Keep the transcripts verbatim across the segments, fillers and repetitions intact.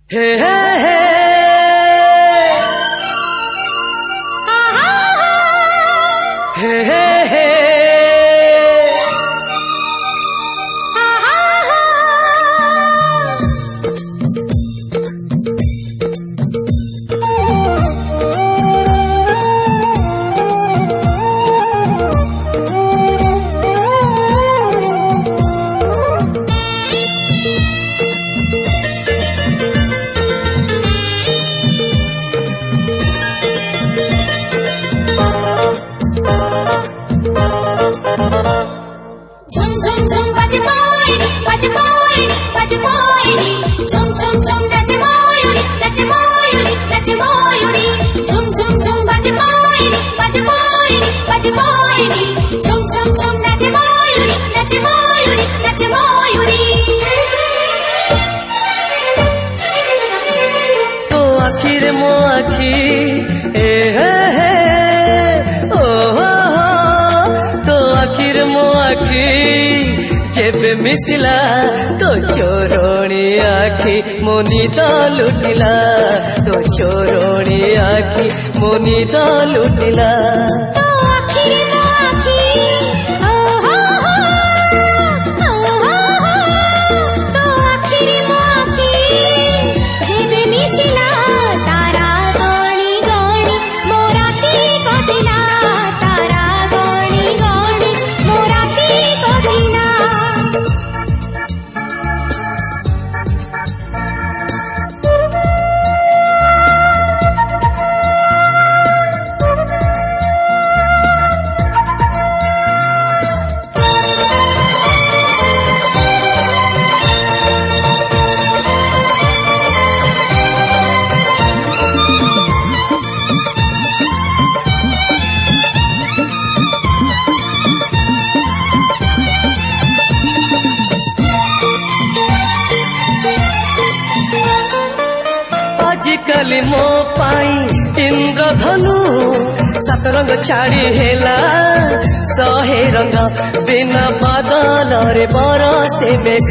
हे हे हे हे हे हे तो आखिर मो आखी ए हे हे ओ हो तो आखिर मो आखी जेबे मिसिला तो चोरोणी आखी मोनी तो लुटिला तो चोरोणी आखी मोनी तो लुटिला आजिकली मो पाई इंद्रधनु सात रंग छाड़ी हेला सहे रंग बिना बादल रे बरसे मेघ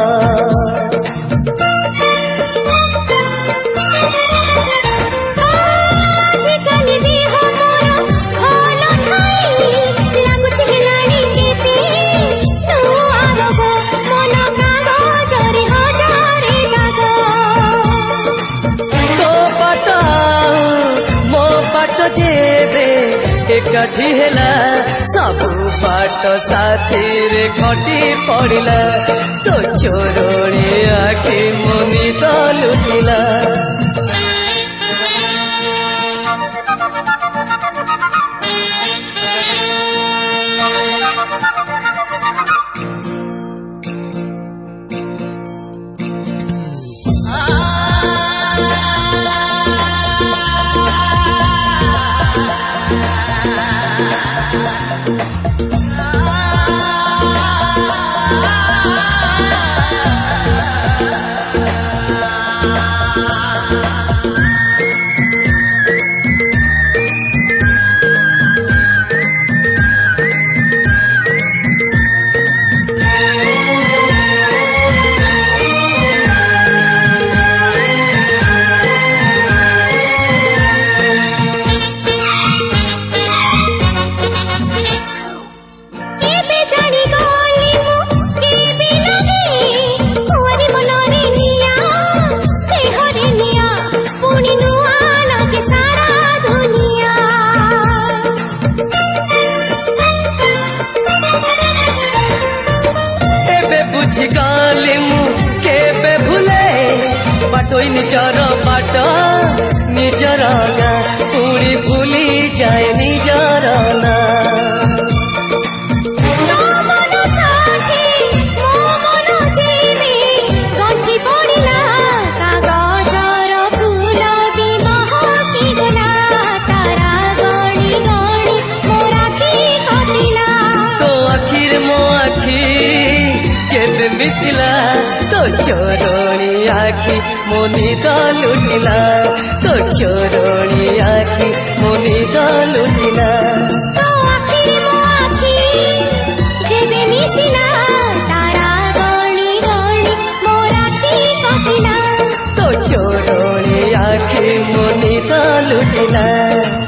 एकाठी हेला सबु बाट साथी रे घटी पड़िला तो चोरोणी आखि मोनी तो लुटिला बुझिगली मु केबे भूले बाटोई निजर बाट निजर ना पुणी भूली जाए निजर ना मिसिला तो चोरोणी आखि मोनी तो लुटिला तो चोरोणी आखि मोनी तो लुटिला तो आखिर मो आखि जेबे मिसिला तारा गणी गणी मोर आखि कटिला तो लुटिला।